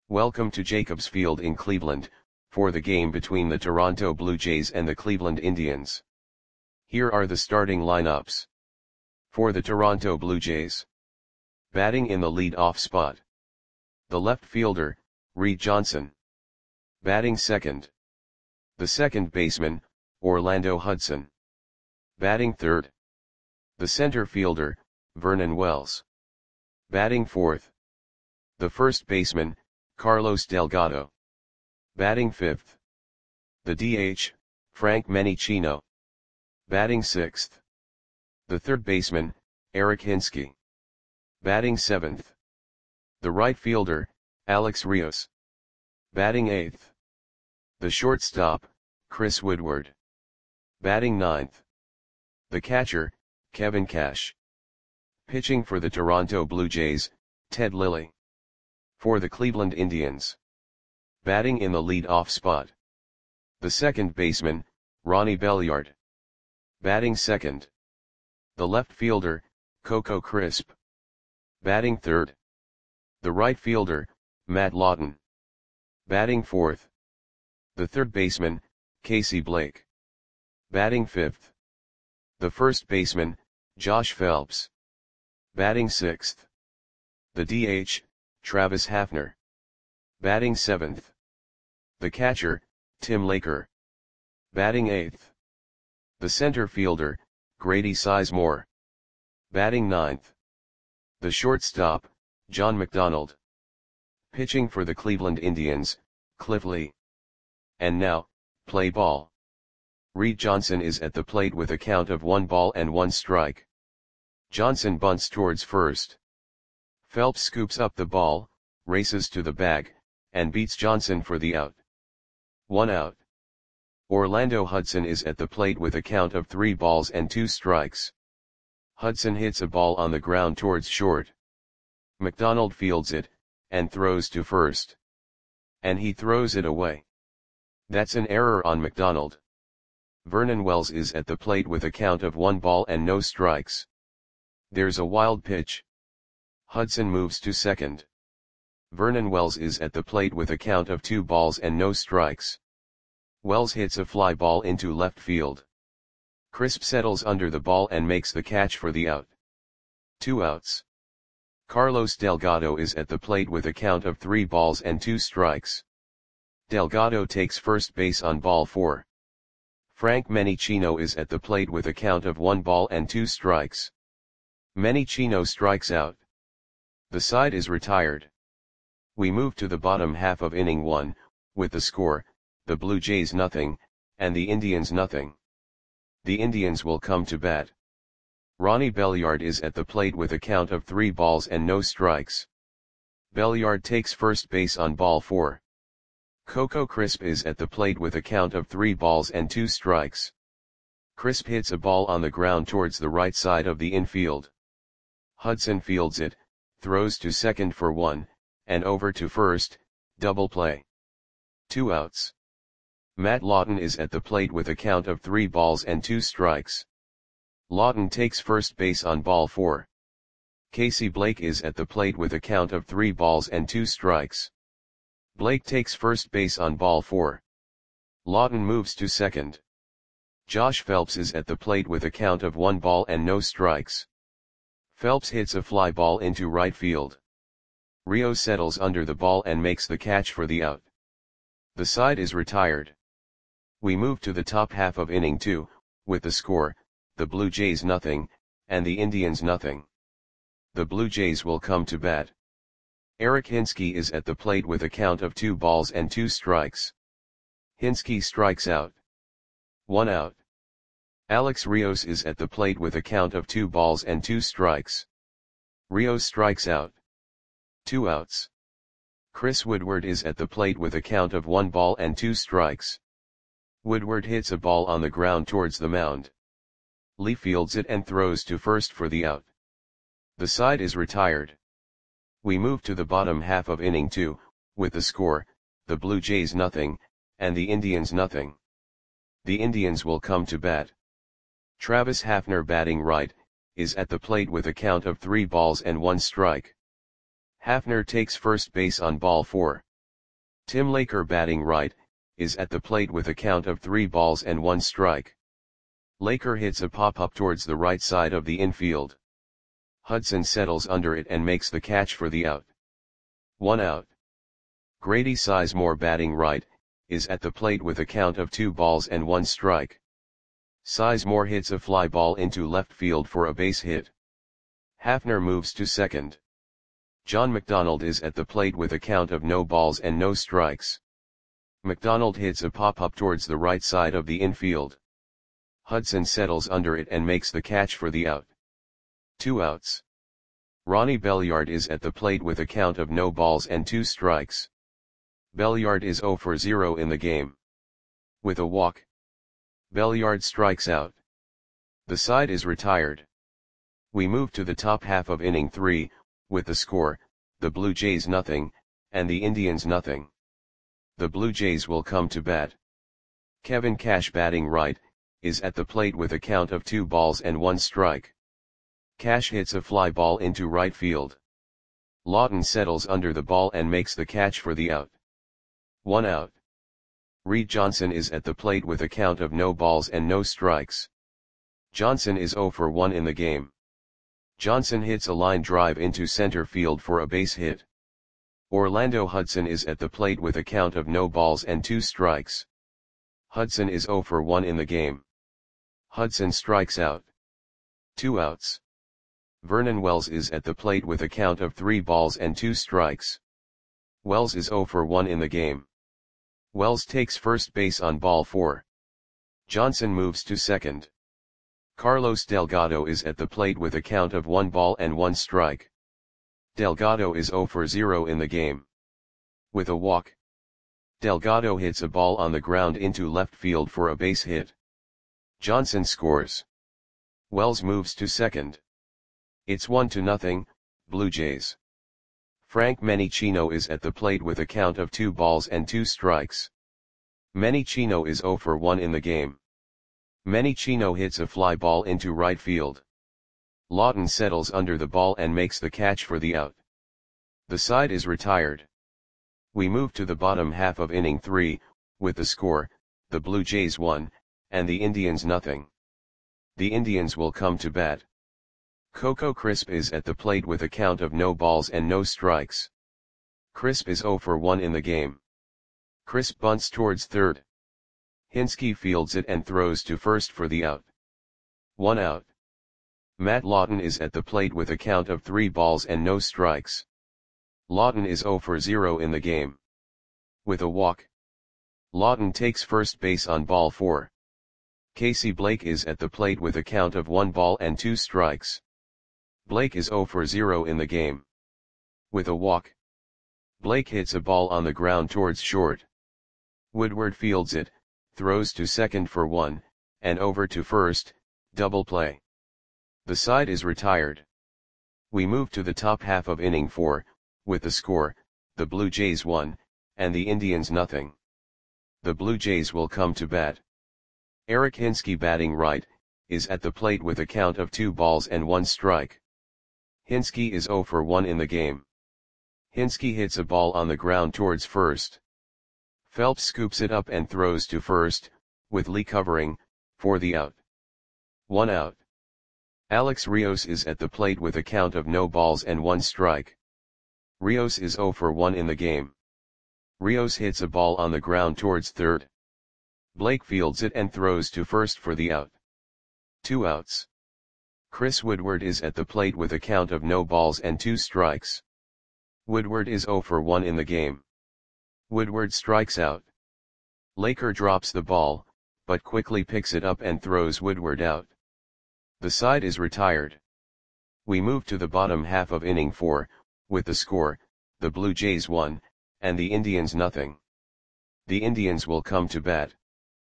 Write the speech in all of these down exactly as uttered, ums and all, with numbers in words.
Welcome to Jacobs Field in Cleveland, for the game between the Toronto Blue Jays and the Cleveland Indians. Here are the starting lineups. For the Toronto Blue Jays. Batting in the lead-off spot. The left fielder, Reed Johnson. Batting second. The second baseman, Orlando Hudson. Batting third. The center fielder, Vernon Wells. Batting fourth. The first baseman, Carlos Delgado. Batting fifth. The D H, Frank Menechino. Batting sixth. The third baseman, Eric Hinske. Batting seventh. The right fielder, Alex Rios. Batting eighth. The shortstop, Chris Woodward. Batting ninth. The catcher, Kevin Cash. Pitching for the Toronto Blue Jays, Ted Lilly. For the Cleveland Indians. Batting in the lead-off spot. The second baseman, Ronnie Belliard. Batting second. The left fielder, Coco Crisp. Batting third. The right fielder, Matt Lawton. Batting fourth. The third baseman, Casey Blake. Batting fifth. The first baseman, Josh Phelps. Batting sixth. The D H, Travis Hafner. Batting seventh. The catcher, Tim Laker. Batting eighth. The center fielder, Grady Sizemore. Batting ninth. The shortstop, John McDonald. Pitching for the Cleveland Indians, Cliff Lee. And now, play ball. Reed Johnson is at the plate with a count of one ball and one strike. Johnson bunts towards first. Phelps scoops up the ball, races to the bag, and beats Johnson for the out. One out. Orlando Hudson is at the plate with a count of three balls and two strikes. Hudson hits a ball on the ground towards short. McDonald fields it, and throws to first. And he throws it away. That's an error on McDonald. Vernon Wells is at the plate with a count of one ball and no strikes. There's a wild pitch. Hudson moves to second. Vernon Wells is at the plate with a count of two balls and no strikes. Wells hits a fly ball into left field. Crisp settles under the ball and makes the catch for the out. Two outs. Carlos Delgado is at the plate with a count of three balls and two strikes. Delgado takes first base on ball four. Frank Menechino is at the plate with a count of one ball and two strikes. Menechino strikes out. The side is retired. We move to the bottom half of inning one, with the score, the Blue Jays nothing, and the Indians nothing. The Indians will come to bat. Ronnie Belliard is at the plate with a count of three balls and no strikes. Belliard takes first base on ball four. Coco Crisp is at the plate with a count of three balls and two strikes. Crisp hits a ball on the ground towards the right side of the infield. Hudson fields it, throws to second for one, and over to first, double play. Two outs. Matt Lawton is at the plate with a count of three balls and two strikes. Lawton takes first base on ball four. Casey Blake is at the plate with a count of three balls and two strikes. Blake takes first base on ball four. Lawton moves to second. Josh Phelps is at the plate with a count of one ball and no strikes. Phelps hits a fly ball into right field. Rios settles under the ball and makes the catch for the out. The side is retired. We move to the top half of inning two, with the score, the Blue Jays nothing, and the Indians nothing. The Blue Jays will come to bat. Eric Hinske is at the plate with a count of two balls and two strikes. Hinske strikes out. One out. Alex Rios is at the plate with a count of two balls and two strikes. Rios strikes out. Two outs. Chris Woodward is at the plate with a count of one ball and two strikes. Woodward hits a ball on the ground towards the mound. Lee fields it and throws to first for the out. The side is retired. We move to the bottom half of inning two, with the score, the Blue Jays nothing, and the Indians nothing. The Indians will come to bat. Travis Hafner, batting right, is at the plate with a count of three balls and one strike. Hafner takes first base on ball four. Tim Laker batting right, is at the plate with a count of three balls and one strike. Laker hits a pop-up towards the right side of the infield. Hudson settles under it and makes the catch for the out. One out. Grady Sizemore batting right, is at the plate with a count of two balls and one strike. Sizemore hits a fly ball into left field for a base hit. Hafner moves to second. John McDonald is at the plate with a count of no balls and no strikes. McDonald hits a pop-up towards the right side of the infield. Hudson settles under it and makes the catch for the out. Two outs. Ronnie Belliard is at the plate with a count of no balls and two strikes. Belliard is zero for zero in the game. With a walk, Belliard strikes out. The side is retired. We move to the top half of inning three, with the score, the Blue Jays nothing, and the Indians nothing. The Blue Jays will come to bat. Kevin Cash batting right, is at the plate with a count of two balls and one strike. Cash hits a fly ball into right field. Lawton settles under the ball and makes the catch for the out. One out. Reed Johnson is at the plate with a count of no balls and no strikes. Johnson is zero for one in the game. Johnson hits a line drive into center field for a base hit. Orlando Hudson is at the plate with a count of no balls and two strikes. Hudson is zero for one in the game. Hudson strikes out. Two outs. Vernon Wells is at the plate with a count of three balls and two strikes. Wells is zero for one in the game. Wells takes first base on ball four. Johnson moves to second. Carlos Delgado is at the plate with a count of one ball and one strike. Delgado is zero for zero in the game. With a walk, Delgado hits a ball on the ground into left field for a base hit. Johnson scores. Wells moves to second. It's one to nothing, Blue Jays. Frank Menichino is at the plate with a count of two balls and two strikes. Menichino is zero for one in the game. Menichino hits a fly ball into right field. Lawton settles under the ball and makes the catch for the out. The side is retired. We move to the bottom half of inning three, with the score, the Blue Jays one, and the Indians nothing. The Indians will come to bat. Coco Crisp is at the plate with a count of no balls and no strikes. Crisp is zero for one in the game. Crisp bunts towards third. Hinske fields it and throws to first for the out. One out. Matt Lawton is at the plate with a count of three balls and no strikes. Lawton is zero for zero in the game. With a walk, Lawton takes first base on ball four. Casey Blake is at the plate with a count of one ball and two strikes. Blake is zero for zero in the game. With a walk, Blake hits a ball on the ground towards short. Woodward fields it, throws to second for one, and over to first, double play. The side is retired. We move to the top half of inning four, with the score, the Blue Jays one, and the Indians nothing. The Blue Jays will come to bat. Eric Hinske batting right, is at the plate with a count of two balls and one strike. Hinske is zero for one in the game. Hinske hits a ball on the ground towards first. Phelps scoops it up and throws to first, with Lee covering, for the out. One out. Alex Rios is at the plate with a count of no balls and one strike. Rios is zero for one in the game. Rios hits a ball on the ground towards third. Blake fields it and throws to first for the out. Two outs. Chris Woodward is at the plate with a count of no balls and two strikes. Woodward is zero for one in the game. Woodward strikes out. Laker drops the ball, but quickly picks it up and throws Woodward out. The side is retired. We move to the bottom half of inning four, with the score, the Blue Jays one, and the Indians nothing. The Indians will come to bat.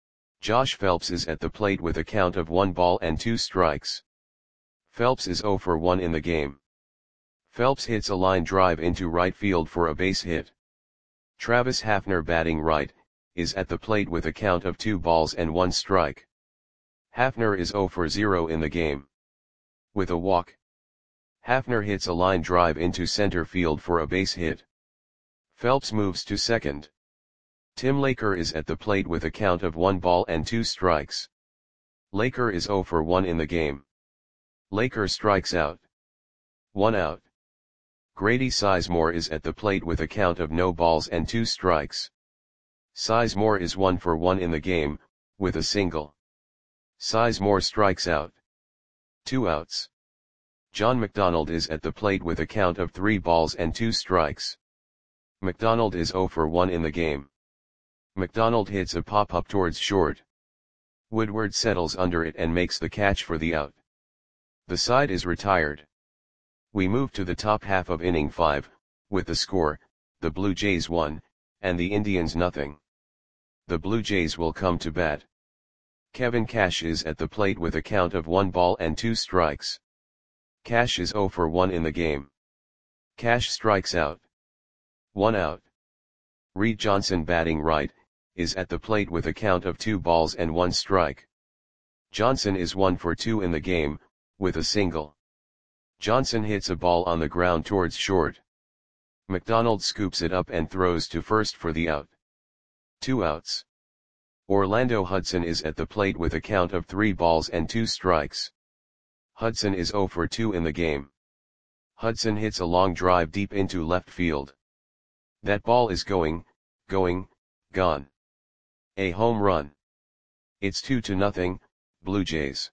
Josh Phelps is at the plate with a count of one ball and two strikes. Phelps is zero for one in the game. Phelps hits a line drive into right field for a base hit. Travis Hafner batting right, is at the plate with a count of two balls and one strike. Hafner is zero for zero in the game. With a walk, Hafner hits a line drive into center field for a base hit. Phelps moves to second. Tim Laker is at the plate with a count of one ball and two strikes. Laker is zero for one in the game. Laker strikes out. One out. Grady Sizemore is at the plate with a count of no balls and two strikes. Sizemore is one for one in the game, with a single. Sizemore strikes out. Two outs. John McDonald is at the plate with a count of three balls and two strikes. McDonald is zero for one in the game. McDonald hits a pop-up towards short. Woodward settles under it and makes the catch for the out. The side is retired. We move to the top half of inning five, with the score, the Blue Jays one, and the Indians nothing. The Blue Jays will come to bat. Kevin Cash is at the plate with a count of one ball and two strikes. Cash is zero for one in the game. Cash strikes out. One out. Reed Johnson, batting right, is at the plate with a count of two balls and one strike. Johnson is one for two in the game, with a single. Johnson hits a ball on the ground towards short. McDonald scoops it up and throws to first for the out. Two outs. Orlando Hudson is at the plate with a count of three balls and two strikes. Hudson is zero for two in the game. Hudson hits a long drive deep into left field. That ball is going, going, gone. A home run. It's two to nothing, Blue Jays.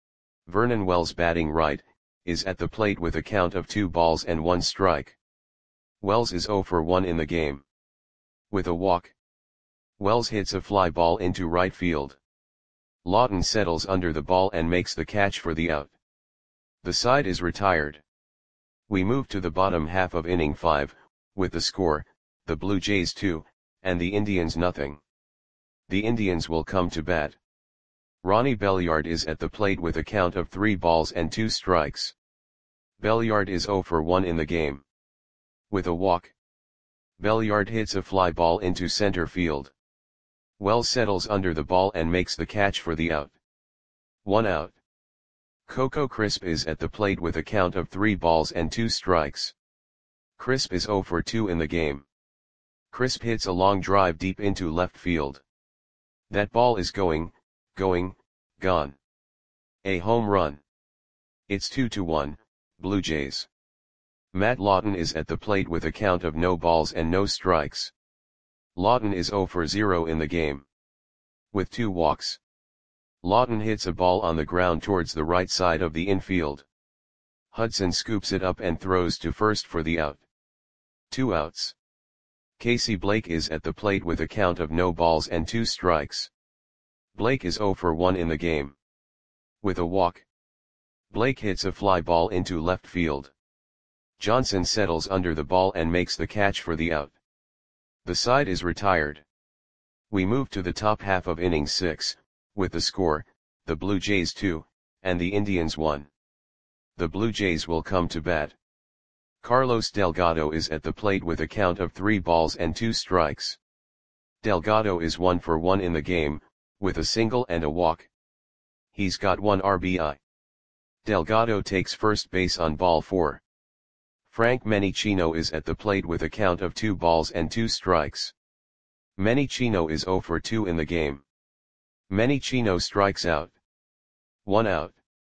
Vernon Wells, batting right, is at the plate with a count of two balls and one strike. Wells is zero for one in the game. With a walk. Wells hits a fly ball into right field. Lawton settles under the ball and makes the catch for the out. The side is retired. We move to the bottom half of inning five, with the score, the Blue Jays two, and the Indians nothing. The Indians will come to bat. Ronnie Belliard is at the plate with a count of three balls and two strikes. Belliard is zero for one in the game. With a walk. Belliard hits a fly ball into center field. Wells settles under the ball and makes the catch for the out. One out. Coco Crisp is at the plate with a count of three balls and two strikes. Crisp is zero for two in the game. Crisp hits a long drive deep into left field. That ball is going, going, gone. A home run. It's two to one, Blue Jays. Matt Lawton is at the plate with a count of no balls and no strikes. Lawton is zero for zero in the game. With two walks. Lawton hits a ball on the ground towards the right side of the infield. Hudson scoops it up and throws to first for the out. Two outs. Casey Blake is at the plate with a count of no balls and two strikes. Blake is zero for one in the game. With a walk. Blake hits a fly ball into left field. Johnson settles under the ball and makes the catch for the out. The side is retired. We move to the top half of inning six, with the score, the Blue Jays two, and the Indians one. The Blue Jays will come to bat. Carlos Delgado is at the plate with a count of three balls and two strikes. Delgado is one for one in the game, with a single and a walk. He's got one R B I. Delgado takes first base on ball four. Frank Menichino is at the plate with a count of two balls and two strikes. Menichino is zero for two in the game. Menichino strikes out. One out.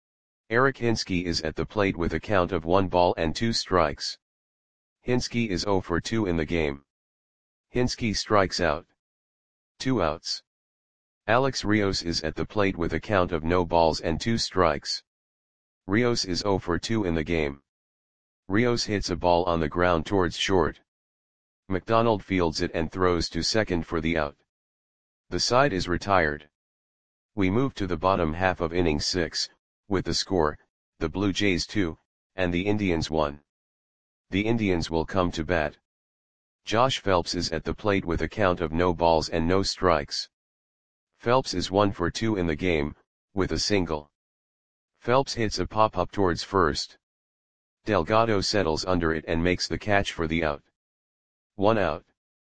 Eric Hinske is at the plate with a count of one ball and two strikes. Hinske is zero for two in the game. Hinske strikes out. Two outs. Alex Rios is at the plate with a count of no balls and two strikes. Rios is zero for two in the game. Rios hits a ball on the ground towards short. McDonald fields it and throws to second for the out. The side is retired. We move to the bottom half of inning six, with the score, the Blue Jays two, and the Indians one. The Indians will come to bat. Josh Phelps is at the plate with a count of no balls and no strikes. Phelps is one for two in the game, with a single. Phelps hits a pop-up towards first. Delgado settles under it and makes the catch for the out. One out.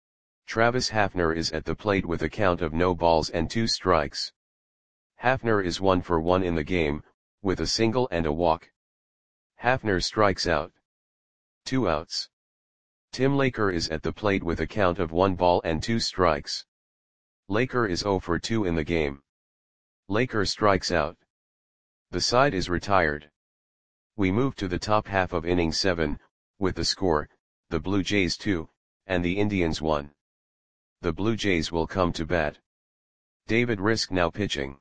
Travis Hafner is at the plate with a count of no balls and two strikes. Hafner is one for one in the game, with a single and a walk. Hafner strikes out. Two outs. Tim Laker is at the plate with a count of one ball and two strikes. Laker is zero for two in the game. Laker strikes out. The side is retired. We move to the top half of inning seven, with the score, the Blue Jays two, and the Indians one. The Blue Jays will come to bat. David Risk now pitching.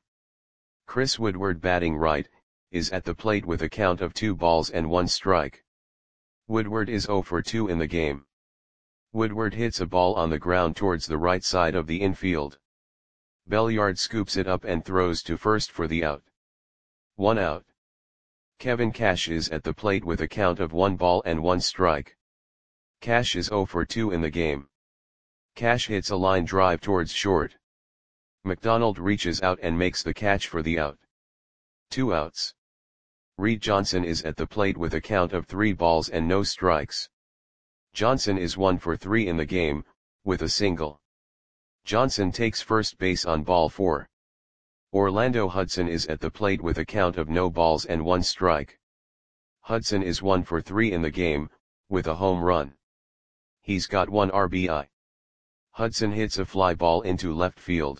Chris Woodward batting right, is at the plate with a count of two balls and one strike. Woodward is zero for two in the game. Woodward hits a ball on the ground towards the right side of the infield. Belliard scoops it up and throws to first for the out. One out. Kevin Cash is at the plate with a count of one ball and one strike. Cash is zero for two in the game. Cash hits a line drive towards short. McDonald reaches out and makes the catch for the out. Two outs. Reed Johnson is at the plate with a count of three balls and no strikes. Johnson is one for three in the game, with a single. Johnson takes first base on ball four. Orlando Hudson is at the plate with a count of no balls and one strike. Hudson is one for three in the game, with a home run. He's got one R B I. Hudson hits a fly ball into left field.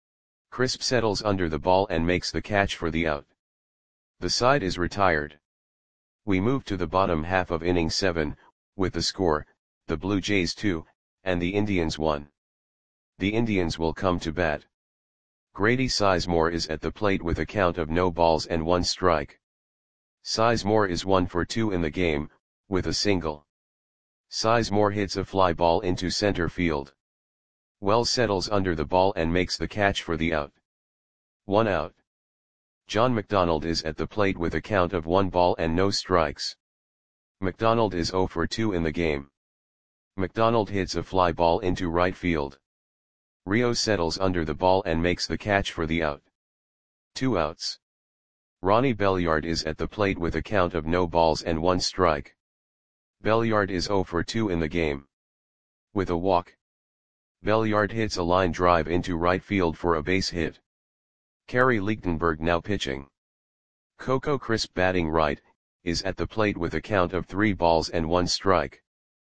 Crisp settles under the ball and makes the catch for the out. The side is retired. We move to the bottom half of inning seven, with the score, the Blue Jays two, and the Indians one. The Indians will come to bat. Grady Sizemore is at the plate with a count of no balls and one strike. Sizemore is one for two in the game, with a single. Sizemore hits a fly ball into center field. Wells settles under the ball and makes the catch for the out. One out. John McDonald is at the plate with a count of one ball and no strikes. McDonald is zero for two in the game. McDonald hits a fly ball into right field. Rios settles under the ball and makes the catch for the out. Two outs. Ronnie Belliard is at the plate with a count of no balls and one strike. Belliard is zero for two in the game. With a walk. Belliard hits a line drive into right field for a base hit. Kerry Lichtenberg now pitching. Coco Crisp batting right, is at the plate with a count of three balls and one strike.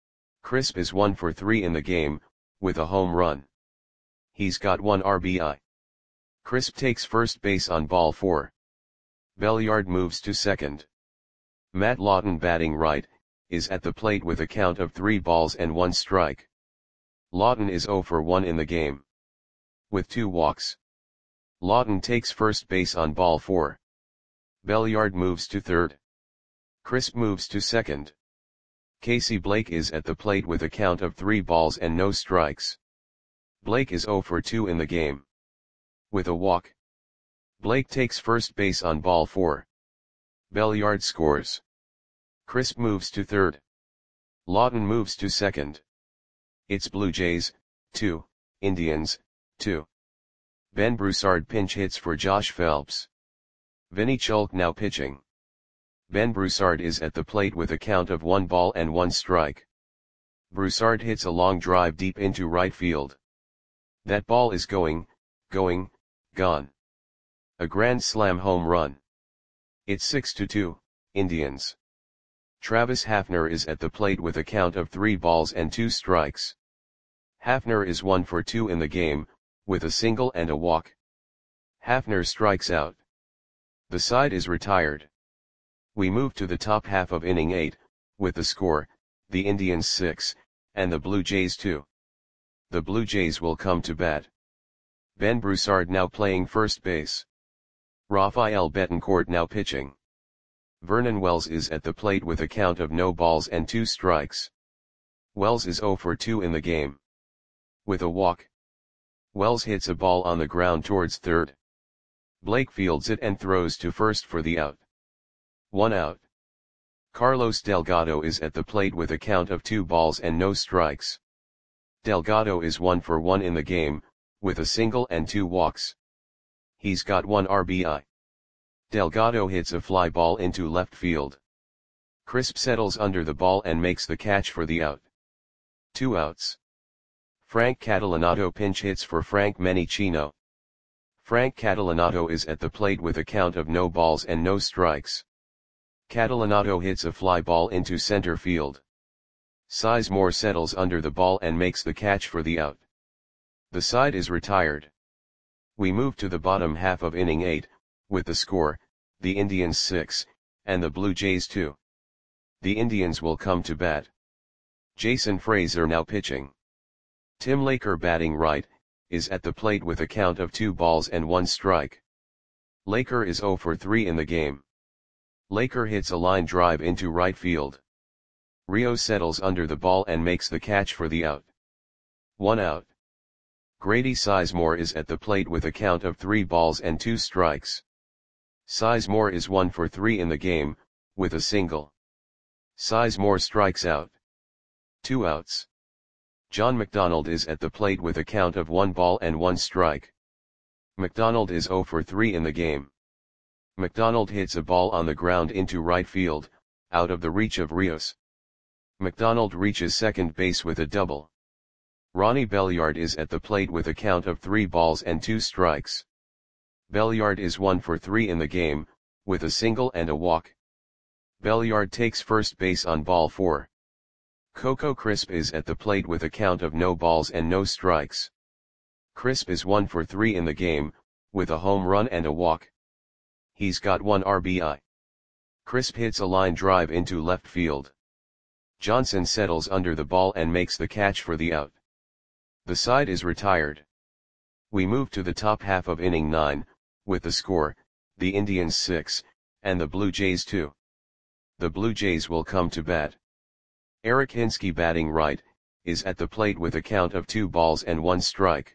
Crisp is one for three in the game, with a home run. He's got one R B I. Crisp takes first base on ball four. Belliard moves to second. Matt Lawton batting right, is at the plate with a count of three balls and one strike. Lawton is zero for one in the game. With two walks. Lawton takes first base on ball four. Belliard moves to third. Crisp moves to second. Casey Blake is at the plate with a count of three balls and no strikes. Blake is zero for two in the game. With a walk. Blake takes first base on ball four. Belliard scores. Crisp moves to third. Lawton moves to second. It's Blue Jays, two, Indians, two. Ben Broussard pinch hits for Josh Phelps. Vinny Chulk now pitching. Ben Broussard is at the plate with a count of one ball and one strike. Broussard hits a long drive deep into right field. That ball is going, going, gone. A grand slam home run. It's six to two, Indians. Travis Hafner is at the plate with a count of three balls and two strikes. Hafner is one for two in the game, with a single and a walk. Hafner strikes out. The side is retired. We move to the top half of inning eight, with the score, the Indians six, and the Blue Jays two. The Blue Jays will come to bat. Ben Broussard now playing first base. Rafael Betancourt now pitching. Vernon Wells is at the plate with a count of no balls and two strikes. Wells is zero for two in the game. With a walk. Wells hits a ball on the ground towards third. Blake fields it and throws to first for the out. One out. Carlos Delgado is at the plate with a count of two balls and no strikes. Delgado is one for one in the game, with a single and two walks. He's got one R B I. Delgado hits a fly ball into left field. Crisp settles under the ball and makes the catch for the out. Two outs. Frank Catalanato pinch hits for Frank Menicino. Frank Catalanato is at the plate with a count of no balls and no strikes. Catalanato hits a fly ball into center field. Sizemore settles under the ball and makes the catch for the out. The side is retired. We move to the bottom half of inning eight, with the score, the Indians six, and the Blue Jays two. The Indians will come to bat. Jason Frazier now pitching. Tim Laker batting right, is at the plate with a count of two balls and one strike. Laker is oh for three in the game. Laker hits a line drive into right field. Rios settles under the ball and makes the catch for the out. One out. Grady Sizemore is at the plate with a count of three balls and two strikes. Sizemore is one for three in the game, with a single. Sizemore strikes out. Two outs. John McDonald is at the plate with a count of one ball and one strike. McDonald is oh for three in the game. McDonald hits a ball on the ground into right field, out of the reach of Rios. McDonald reaches second base with a double. Ronnie Belliard is at the plate with a count of three balls and two strikes. Belliard is one for three in the game, with a single and a walk. Belliard takes first base on ball four. Coco Crisp is at the plate with a count of no balls and no strikes. Crisp is one for three in the game, with a home run and a walk. He's got one R B I. Crisp hits a line drive into left field. Johnson settles under the ball and makes the catch for the out. The side is retired. We move to the top half of inning nine, with the score, the Indians six, and the Blue Jays two. The Blue Jays will come to bat. Eric Hinske batting right, is at the plate with a count of two balls and one strike.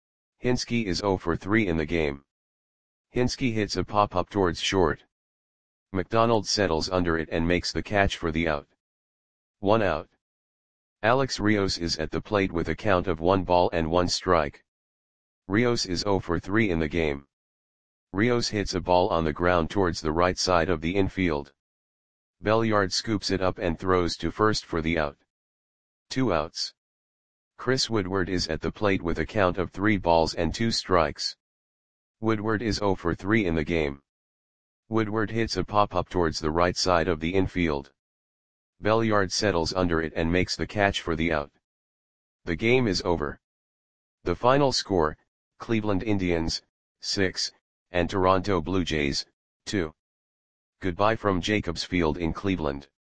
Hinske is oh for three in the game. Hinske hits a pop-up towards short. McDonald settles under it and makes the catch for the out. One out. Alex Rios is at the plate with a count of one ball and one strike. Rios is oh for three in the game. Rios hits a ball on the ground towards the right side of the infield. Belliard scoops it up and throws to first for the out. Two outs. Chris Woodward is at the plate with a count of three balls and two strikes. Woodward is oh for three in the game. Woodward hits a pop-up towards the right side of the infield. Belliard settles under it and makes the catch for the out. The game is over. The final score, Cleveland Indians, six, and Toronto Blue Jays, two. Goodbye from Jacobs Field in Cleveland.